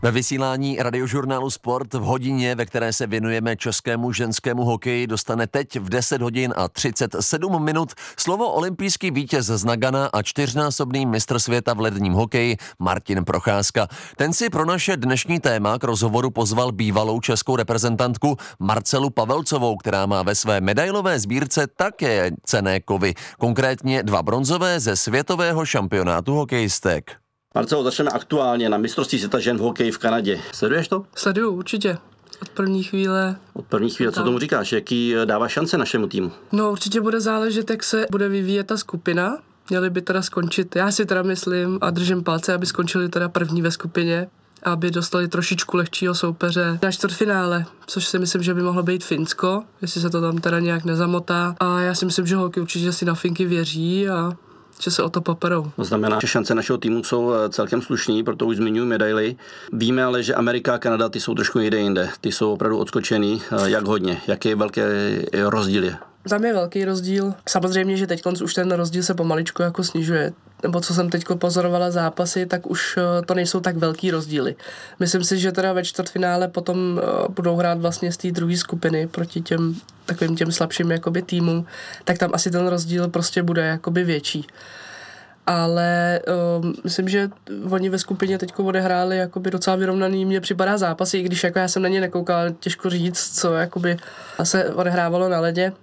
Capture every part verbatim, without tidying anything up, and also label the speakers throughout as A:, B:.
A: Ve vysílání radiožurnálu Sport v hodině, ve které se věnujeme českému ženskému hokeji, dostane teď v deset hodin a třicet sedm minut slovo olympijský vítěz z Nagana a čtyřnásobný mistr světa v ledním hokeji Martin Procházka. Ten si pro naše dnešní téma k rozhovoru pozval bývalou českou reprezentantku Marcelu Pavelcovou, která má ve své medailové sbírce také cenné kovy, konkrétně dva bronzové ze světového šampionátu hokejistek.
B: Marcelo, začneme aktuálně na mistrovství světa žen v hokeji v Kanadě. Sleduješ to?
C: Sleduju, určitě. Od první chvíle.
B: Od první chvíle, co tomu říkáš? Jaký dává šance našemu týmu?
C: No určitě bude záležet, jak se bude vyvíjet ta skupina. Měli by teda skončit, já si teda myslím a držím palce, aby skončili teda první ve skupině, aby dostali trošičku lehčího soupeře na čtvrtfinále, což si myslím, že by mohlo být Finsko, jestli se to tam teda nějak nezamotá. A já si myslím, že holky určitě si na Finky věří a že se o to poperou.
B: To znamená, že šance našeho týmu jsou celkem slušný, proto už zmiňuji medaily. Víme ale, že Amerika a Kanada, ty jsou trošku někde jinde. Ty jsou opravdu odskočený. Jak hodně? Jaký velký rozdíl je?
C: Tam je velký rozdíl. Samozřejmě, že teď už ten rozdíl se pomaličku jako snižuje. Nebo co jsem teď pozorovala zápasy, tak už to nejsou tak velký rozdíly. Myslím si, že teda ve čtvrtfinále potom budou hrát vlastně z té druhé skupiny proti těm takovým těm slabším jakoby týmům, tak tam asi ten rozdíl prostě bude jakoby větší. Ale um, myslím, že oni ve skupině teďko odehráli jakoby docela vyrovnaný, mně připadá zápasy, i když jako já jsem na ně nekoukala, těžko říct, co jakoby se odehrávalo na ledě,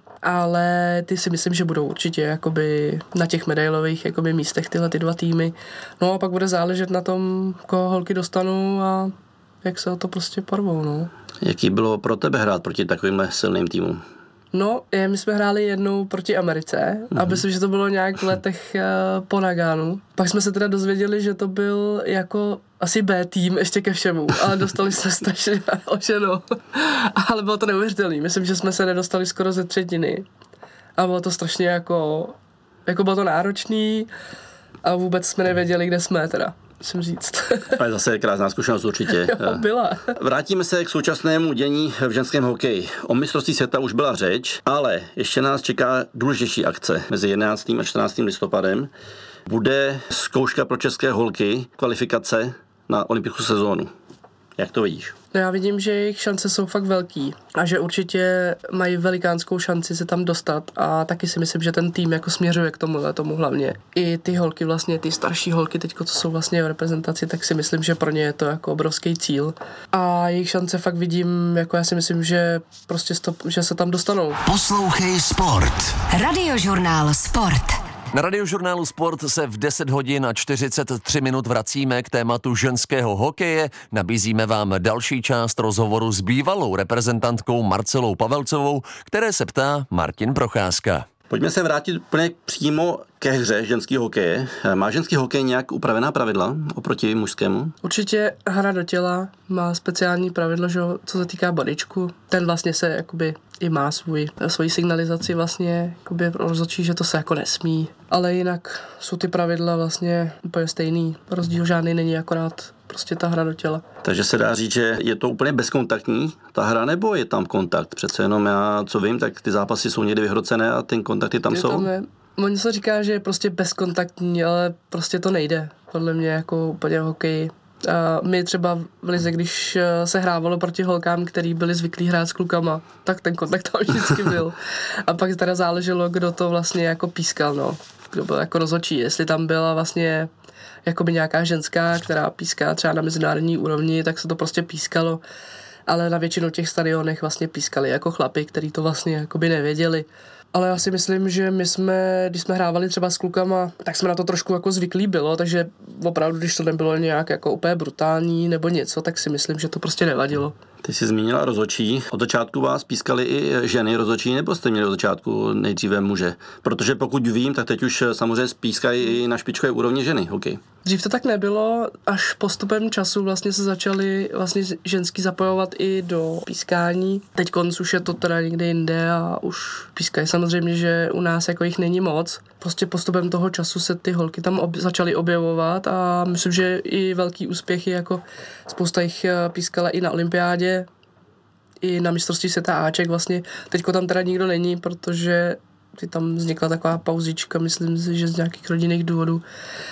C: ale ty si myslím, že budou určitě jakoby na těch medailových jakoby místech tyhle ty dva týmy. No a pak bude záležet na tom, koho holky dostanou a jak se o to prostě porvou, no.
B: Jaký bylo pro tebe hrát proti takovýmhle silným týmům?
C: No, je, my jsme hráli jednou proti Americe mm-hmm. a myslím, že to bylo nějak v letech uh, po Naganu. Pak jsme se teda dozvěděli, že to byl jako asi B tým ještě ke všemu, ale dostali jsme strašně ošeno. Ale bylo to neuvěřitelné. Myslím, že jsme se nedostali skoro ze třetiny. A bylo to strašně jako, jako bylo to náročný a vůbec jsme nevěděli, kde jsme teda. Musím říct.
B: Ale zase krásná zkušenost určitě.
C: Jo, byla.
B: Vrátíme se k současnému dění v ženském hokeji. O mistrovství světa už byla řeč, ale ještě nás čeká důležitější akce mezi jedenáctým a čtrnáctým listopadem. Bude zkouška pro české holky, kvalifikace na olympijskou sezónu. Jak to vidíš?
C: No já vidím, že jejich šance jsou fakt velký a že určitě mají velikánskou šanci se tam dostat a taky si myslím, že ten tým jako směřuje k tomu, tomu hlavně. I ty holky vlastně, ty starší holky teďko, co jsou vlastně v reprezentaci, tak si myslím, že pro ně je to jako obrovský cíl. A jejich šance fakt vidím, jako já si myslím, že prostě stop, že se tam dostanou.
D: Poslouchej Sport.
E: Radiožurnál Sport.
A: Na radiožurnálu Sport se v deset hodin a čtyřicet tři minut vracíme k tématu ženského hokeje. Nabízíme vám další část rozhovoru s bývalou reprezentantkou Marcelou Pavelcovou, které se ptá Martin Procházka.
B: Pojďme se vrátit úplně přímo ke hře ženského hokeje. Má ženský hokej nějak upravená pravidla oproti mužskému?
C: Určitě hra do těla má speciální pravidlo, že, co se týká bodyčku. Ten vlastně se jakoby i má svůj, svoji signalizaci vlastně, jakoby rozhodčí, že to se jako nesmí. Ale jinak jsou ty pravidla vlastně úplně stejný. Rozdíl žádný není, akorát prostě ta hra do těla.
B: Takže se dá říct, že je to úplně bezkontaktní ta hra, nebo je tam kontakt? Přece jenom já, co vím, tak ty zápasy jsou někdy vyhrocené a ten kontakty tam
C: je
B: jsou?
C: Tam je. Oni se říká, že je prostě bezkontaktní, ale prostě to nejde. Podle mě jako úplně v hokeji. A my třeba v lize, když se hrávalo proti holkám, který byli zvyklí hrát s klukama, tak ten kontakt tam vždycky byl. A pak teda záleželo, kdo to vlastně jako pískal, no. Kdo byl jako rozhodčí. Jestli tam byla vlastně jakoby nějaká ženská, která píská třeba na mezinárodní úrovni, tak se to prostě pískalo. Ale na většinu těch stadionech vlastně pískali jako chlapi, kteří to vlastně jakoby nevěděli. Ale já si myslím, že my jsme, když jsme hrávali třeba s klukama, tak jsme na to trošku jako zvyklí bylo, takže opravdu, když to nebylo nějak jako úplně brutální nebo něco, tak si myslím, že to prostě nevadilo.
B: Ty jsi zmínila rozhodčí. Od začátku vás pískali i ženy rozhodčí, nebo jste měli od začátku nejdříve muže? Protože pokud vím, tak teď už samozřejmě pískají i na špičkové úrovni ženy. Okay.
C: Dřív to tak nebylo, až postupem času vlastně se začaly vlastně ženský zapojovat i do pískání. Teď konc už je to teda někde jinde a už pískají. Samozřejmě, že u nás jako jich není moc. Prostě postupem toho času se ty holky tam ob- začaly objevovat a myslím, že i velký úspěchy, jako spousta jich pískala i na olympiádě, i na mistrovství světa Aček vlastně. Teďko tam teda nikdo není, protože tam vznikla taková pauzička, myslím si, že z nějakých rodinných důvodů.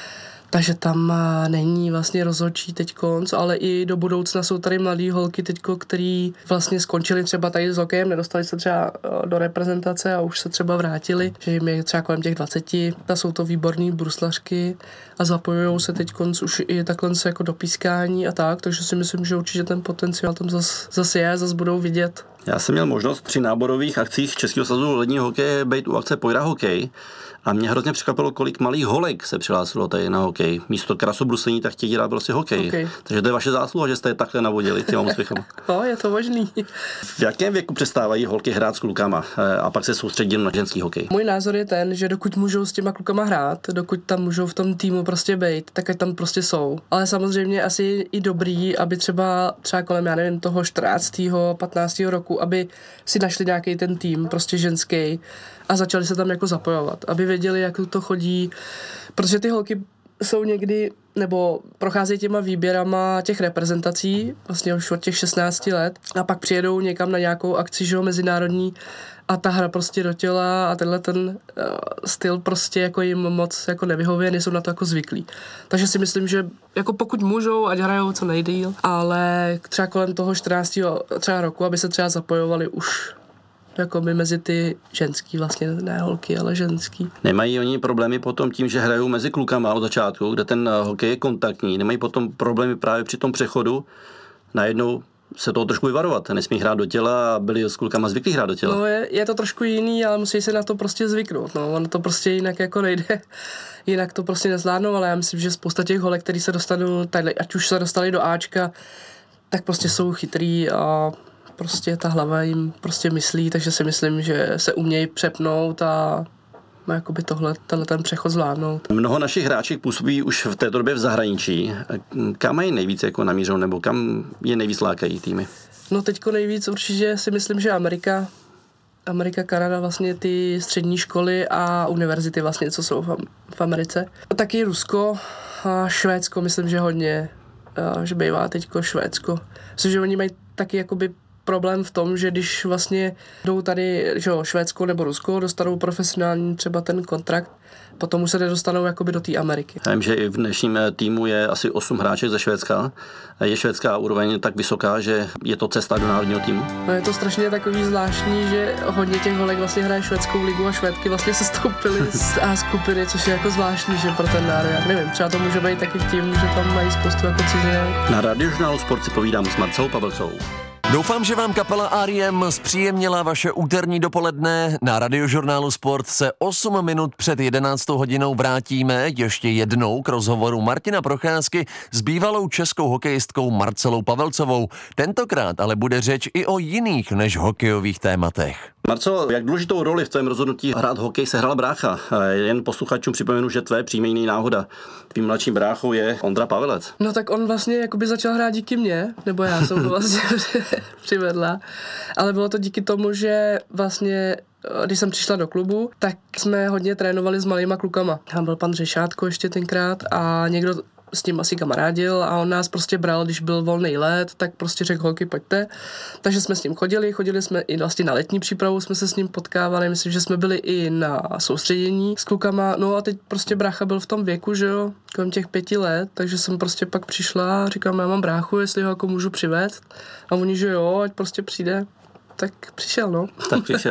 C: Takže tam není vlastně rozhodčí teďkonc, ale i do budoucna jsou tady mladý holky teďko, který vlastně skončili třeba tady s hokejem, nedostali se třeba do reprezentace a už se třeba vrátili, že jim je třeba kolem těch dvaceti. A jsou to výborný bruslařky a zapojují se teďkonc už i takhle se jako do pískání a tak, takže si myslím, že určitě ten potenciál tam zase zas je, zase budou vidět.
B: Já jsem měl možnost při náborových akcích Českého svazu ledního hokeje být u akce Pojra hokej a mě hrozně překvapilo, kolik malých holek se přihlásilo tady na hokej. Místo krasobruslení tak chtějí dělat prostě hokej. Okay. Takže to je vaše zásluha, že jste je takhle navodili těma úspěchama.
C: No, je to možný.
B: V jakém věku přestávají holky hrát s klukama a pak se soustředím na ženský hokej?
C: Můj názor je ten, že dokud můžou s těma klukama hrát, dokud tam můžou v tom týmu prostě být, tak ať tam prostě jsou. Ale samozřejmě asi i dobrý, aby třeba třeba kolem, já nevím, toho čtrnáctého patnáctého roku, aby si našli nějaký ten tým, prostě ženský, a začali se tam jako zapojovat, aby věděli, jak to chodí, protože ty holky jsou někdy, nebo procházejí těma výběrama těch reprezentací, vlastně už od těch šestnácti let, a pak přijedou někam na nějakou akci, že jo, mezinárodní, a ta hra prostě do těla a tenhle ten uh, styl prostě jako jim moc jako nevyhovuje, nejsou na to jako zvyklí. Takže si myslím, že jako pokud můžou, ať hrajou co nejdýl, ale třeba kolem toho čtrnáctého třeba roku, aby se třeba zapojovali už jako by mezi ty ženský, vlastně ne holky, ale ženský.
B: Nemají oni problémy potom tím, že hrajou mezi klukama od začátku, kde ten hokej je kontaktní, nemají potom problémy právě při tom přechodu, najednou se toho trošku vyvarovat, nesmí hrát do těla a byli s klukama zvyklí hrát do těla.
C: No je, je to trošku jiný, ale musí se na to prostě zvyknout, no, ono to prostě jinak jako nejde, jinak to prostě nezvládnou, ale já myslím, že spousta těch holek, který se dostanou tady, ať už se dostali do Ačka, tak prostě jsou chytrý a prostě ta hlava jim prostě myslí, takže si myslím, že se umějí přepnout a jakoby tohle, tenhle ten přechod zvládnout.
B: Mnoho našich hráček působí už v této době v zahraničí. Kam mají nejvíc jako namířenou, nebo kam je nejvíc lákají týmy?
C: No teďko nejvíc určitě si myslím, že Amerika, Amerika, Kanada, vlastně ty střední školy a univerzity vlastně, co jsou v, v Americe. A taky Rusko a Švédsko, myslím, že hodně, že bývá teďko Švédsko. Myslím, že oni mají taky jakoby problém v tom, že když vlastně jdou tady, že jo, Švédsko nebo Rusko, dostanou profesionální třeba ten kontrakt, potom už se nedostanou jakoby do té Ameriky.
B: Já vím, že i v dnešním týmu je asi osm hráček ze Švédska. Je švédská úroveň tak vysoká, že je to cesta do národního týmu?
C: No je to strašně takový zvláštní, že hodně těch holek vlastně hraje švédskou ligu a Švédky vlastně se stoupily z A skupiny, což je jako zvláštní, že pro ten národ. Já nevím, třeba to může být taky tím, že tam mají spoustu jako cizinek.
B: Na Radiožurnálu Sport si povídám s Marcelou Pavelcovou.
A: Doufám, že vám kapela R E M zpříjemnila vaše úterní dopoledne. Na Radiožurnálu Sport se osm minut před jedenáctou hodinou vrátíme ještě jednou k rozhovoru Martina Procházky s bývalou českou hokejistkou Marcelou Pavelcovou. Tentokrát ale bude řeč i o jiných než hokejových tématech.
B: Marcelo, jak důležitou roli v tvém rozhodnutí hrát hokej sehrál brácha? Jen posluchačům připomenu, že tvé příjmení náhoda. Tvým mladším bráchou je Ondra Pavelec.
C: No tak on vlastně jakoby začal hrát díky mně, nebo já jsem ho vlastně přivedla, ale bylo to díky tomu, že vlastně když jsem přišla do klubu, tak jsme hodně trénovali s malýma klukama. Tam byl pan Řešátko ještě tenkrát a někdo s tím asi kamarádil a on nás prostě bral, když byl volný let, tak prostě řekl, holky, pojďte. Takže jsme s ním chodili, chodili jsme i vlastně na letní přípravu, jsme se s ním potkávali, myslím, že jsme byli i na soustředění s klukama, no a teď prostě brácha byl v tom věku, že jo, kolem těch pěti let, takže jsem prostě pak přišla a říkám, já mám bráchu, jestli ho jako můžu přivést a oni, že jo, ať prostě přijde. Tak přišel, no.
B: Tak přišel.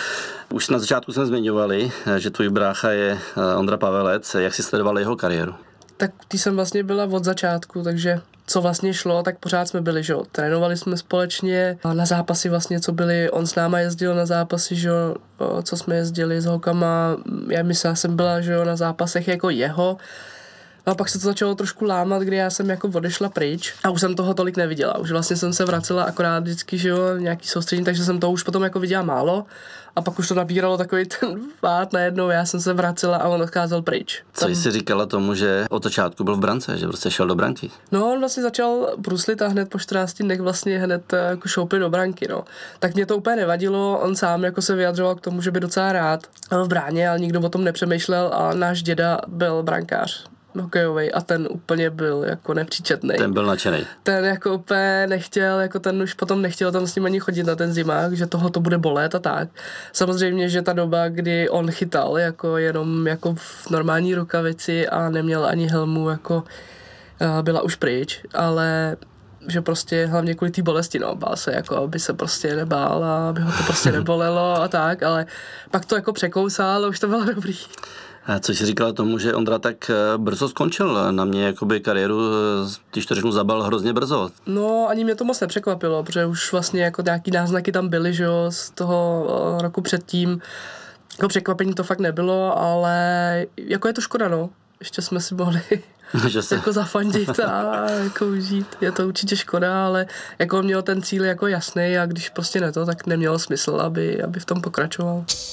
B: Už na začátku jsme zmiňovali, že tvůj brácha je Ondra Pavelec. Jak jsi sledoval jeho kariéru?
C: Tak ty jsem vlastně byla od začátku, takže co vlastně šlo, tak pořád jsme byli, že jo, trénovali jsme společně a na zápasy vlastně, co byli, on s náma jezdil na zápasy, že jo, co jsme jezdili s holkama, já myslím, já jsem byla, že jo, na zápasech jako jeho. No a pak se to začalo trošku lámat, kdy já jsem jako odešla pryč a už jsem toho tolik neviděla. Už vlastně jsem se vracela akorát vždycky, že jo, nějaký soustředění, takže jsem to už potom jako viděla málo. A pak už to nabíralo takový ten pád najednou, já jsem se vracela a on odcházel pryč.
B: Co Tam... jsi říkala tomu, že od začátku byl v brance, že prostě šel do branky? No,
C: on vlastně začal bruslit a hned po čtrnácti dnech vlastně hned jako šoupil do branky, no. Tak mě to úplně nevadilo, on sám jako se vyjadřoval k tomu, že by docela rád v bráně, ale nikdo o tom nepřemýšlel a náš děda byl brankář. hokejovej a ten úplně byl jako nepříčetnej.
B: Ten byl nadšenej.
C: Ten jako úplně nechtěl, jako ten už potom nechtěl tam s ním ani chodit na ten zimák, že toho to bude bolet a tak. Samozřejmě, že ta doba, kdy on chytal jako jenom jako v normální rukavici a neměl ani helmu, jako byla už pryč, ale že prostě hlavně kvůli té bolesti, no, bál se, jako aby se prostě nebál a aby ho to prostě nebolelo a tak, ale pak to jako překousal, ale už to bylo dobrý.
B: A co jsi říkala tomu, že Ondra tak brzo skončil? Na mě jakoby kariéru, když to řeknu, zabal hrozně brzo.
C: No, ani mě to moc nepřekvapilo, protože už vlastně jako nějaký náznaky tam byly, že jo, z toho roku předtím. Jako překvapení to fakt nebylo, ale jako je to škoda, no. Ještě jsme si mohli
B: že se...
C: jako zafandit a jako užít. Je to určitě škoda, ale jako měl ten cíl jako jasný a když prostě ne to, tak nemělo smysl, aby, aby v tom pokračoval.